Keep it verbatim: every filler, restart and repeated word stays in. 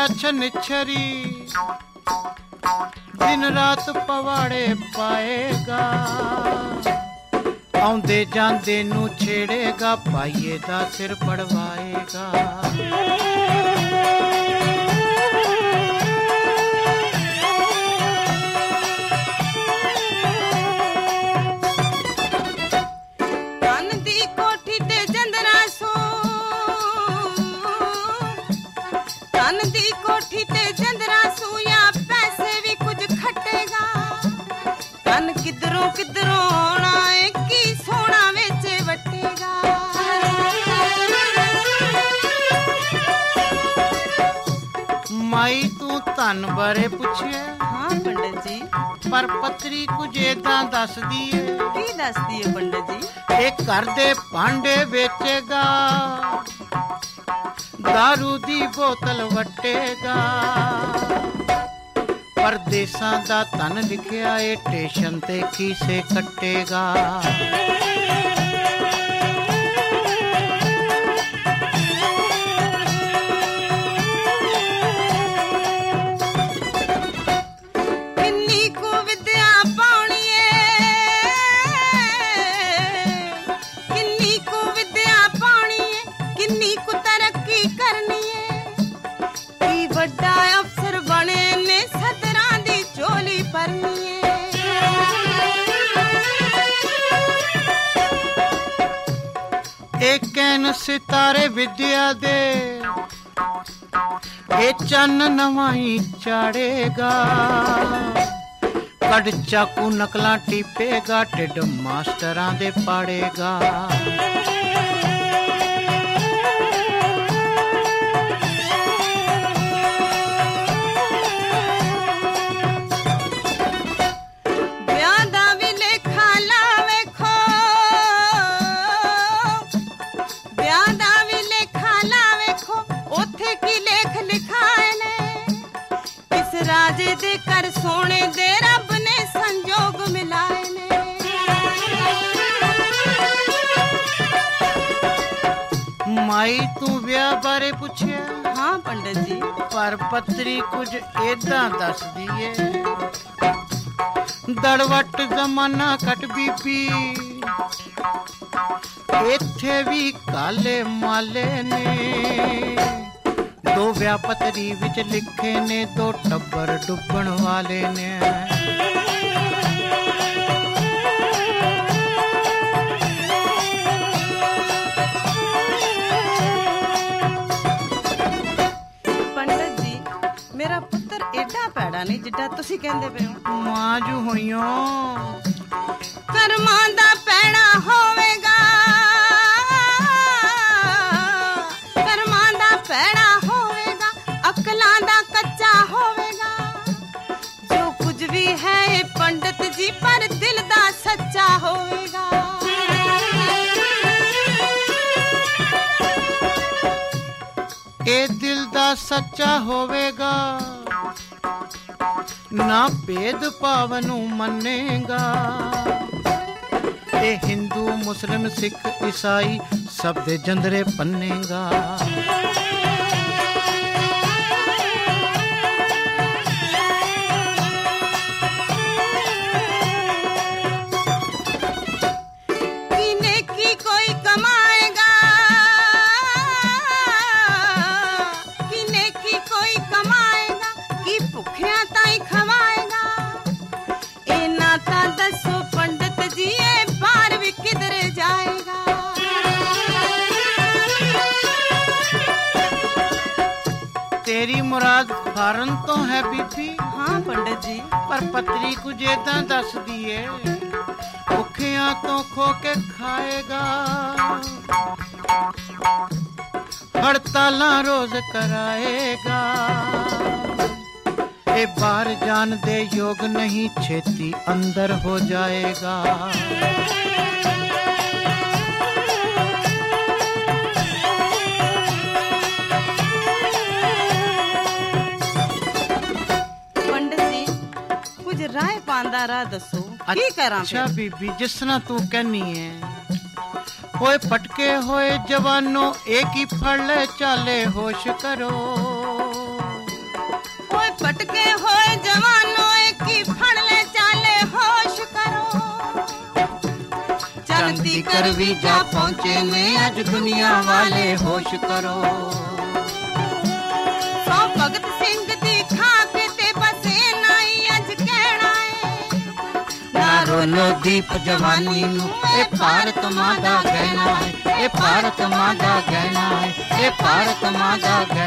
ਮੇਰਾ ਛਨਿਛਰੀ ਦਿਨ ਰਾਤ ਪਵਾੜੇ ਪਾਏਗਾ, ਆਉਂਦੇ ਜਾਂਦੇ ਨੂੰ ਛੇੜੇਗਾ, ਪਾਈਏ ਦਾ ਸਿਰ ਪੜਵਾਏਗਾ। ਕਿਧਰੋਂ ਕਿਧਰੋਂ ਆਉਣਾ ਏ ਕੀ ਸੋਹਣਾ ਵਿੱਚ ਵੱਟੇਗਾ। ਮਾਈ ਤੂੰ ਧਨ ਬਾਰੇ ਪੁੱਛਿਆ? ਹਾਂ ਪੰਡਤ ਜੀ। ਪਰ ਪੱਤਰੀ ਕੁਝ ਏਦਾਂ ਦੱਸਦੀ ਏ। ਕੀ ਦੱਸਦੀ ਏ ਪੰਡਤ ਜੀ? ਇਹ ਘਰ ਦੇ ਭਾਂਡੇ ਵੇਚੇਗਾ, ਦਾਰੂ ਦੀ ਬੋਤਲ ਵੱਟੇਗਾ, ਪਰਦੇਸਾਂ ਦਾ ਧਨ ਲਿਖਿਆ ਏ ਸਟੇਸ਼ਨ ਤੇ ਕੀਸੇ ਕੱਟੇਗਾ। ਕਿੰਨੀ ਕੁ ਵਿਦਿਆ ਪਾਉਣੀ ਏ, ਕਿੰਨੀ ਕੁ ਵਿਦਿਆ ਪਾਉਣੀ ਏ, ਕਿੰਨੀ ਕੁ ਤਰੱਕੀ ਕਰਨੀ ਏ, ਕੀ ਵੱਡਾ ਅਫਸਰ ਬਣੇ ਨੇ ਸਦਰਾਂ ਦੀ ਝੋਲੀ ਭਰਨੀ ਏ। ਇਹ ਕਹਿਣ ਸਿਤਾਰੇ ਵਿਦਿਆ ਦੇ, ਇਹ ਚੰਨ ਨਵਾਂ ਹੀ ਚਾੜੇਗਾ, ਕੱਢ ਚਾਕੂ ਨਕਲਾਂ ਟੀਪੇਗਾ, ਢਿੱਡ ਮਾਸਟਰਾਂ ਦੇ ਪਾੜੇਗਾ। ਰਾਜੇ ਦੇ ਘਰ ਸੋਹਣੇ ਦੇ ਰੱਬ ਨੇ ਸੰਜੋਗ ਮਿਲਾਏ ਨੇ। ਮਾਈ ਤੂੰ ਵਿਆਹ ਬਾਰੇ ਪੁੱਛਿਆ? ਹਾਂ ਪੰਡਤ ਜੀ। ਪਰ ਪੱਤਰੀ ਕੁਝ ਏਦਾਂ ਦੱਸਦੀ ਏ, ਦੜਵੱਟ ਜ਼ਮਾਨਾ ਕੱਟ ਬੀਬੀ, ਇੱਥੇ ਵੀ ਕਾਲੇ ਮਾਲੇ ਨੇ, ਦੋ ਵਿਆਹ ਪੱਤਰੀ ਵਿੱਚ ਲਿਖੇ ਨੇ, ਦੋ ਟੱਬਰ ਡੁੱਬਣ ਵਾਲੇ ਨੇ। ਪੰਡਤ ਜੀ ਮੇਰਾ ਪੁੱਤਰ ਏਡਾ ਭੈੜਾ ਨਹੀਂ ਜਿੱਡਾ ਤੁਸੀਂ ਕਹਿੰਦੇ ਪਏ ਹੋ। ਮਾਂ ਜੂ ਹੋਈਓ ਕਰਮਾਂ ਦਾ ਭੈੜਾ ਹੋਵੇਗਾ, ਕਰਮਾਂ ਦਾ ਭੈੜਾ ਹੋਵੇਗਾ, ਅਕਲਾਂ ਦਾ ਕੱਚਾ ਹੋਵੇਗਾ, ਜੋ ਕੁਝ ਵੀ ਹੈ ਇਹ ਪੰਡਤ ਜੀ ਪਰ ਦਿਲ ਦਾ ਸੱਚਾ ਹੋਵੇਗਾ। ਇਹ ਦਿਲ ਦਾ ਸੱਚਾ ਹੋਵੇਗਾ, ਨਾ ਭੇਦ ਭਾਵ ਨੂੰ ਮੰਨੇਗਾ, ਇਹ ਹਿੰਦੂ ਮੁਸਲਿਮ ਸਿੱਖ ਈਸਾਈ ਸਭ ਦੇ ਜੰਦਰੇ ਪੰਨੇਗਾ। तेरी मुराद फारन तो है बीबी? हाँ पंडित जी। पर पतरी कुछ इदां दस दिए, भुखियां तो खो के खाएगा, हड़तालां रोज कराएगा, ये बाहर जान दे योग नहीं छेती अंदर हो जाएगा। राय पांदा राह दसो की करा? अच्छा बीबी जिस तरह तू कहनी है, होए पटके होए जवानों एक ही फड़ ले चाले होश करो, ਦੀ ਕਰਵੀ ਜਾ ਪਹੁੰਚੇ ਨੇ ਅੱਜ ਦੁਨੀਆ ਵਾਲੇ ਹੋਸ਼ ਕਰੋ। ਸੋ ਭਗਤ ਸਿੰਘ ਦੀ ਖਾਕ ਤੇ ਬਸੇ ਨਾਈ ਅੱਜ ਕਹਿਣਾ ਏ ਨਾ ਰੋਲੋ ਦੀਪ ਜਵਾਨੀ ਨੂੰ ਇਹ ਭਾਰਤ ਮਾਂ ਦਾ ਗਹਿਣਾ ਹੈ, ਇਹ ਭਾਰਤ ਮਾਂ ਦਾ ਗਹਿਣਾ ਹੈ, ਇਹ ਭਾਰਤ ਮਾਂ ਦਾ ਗਹਿਣਾ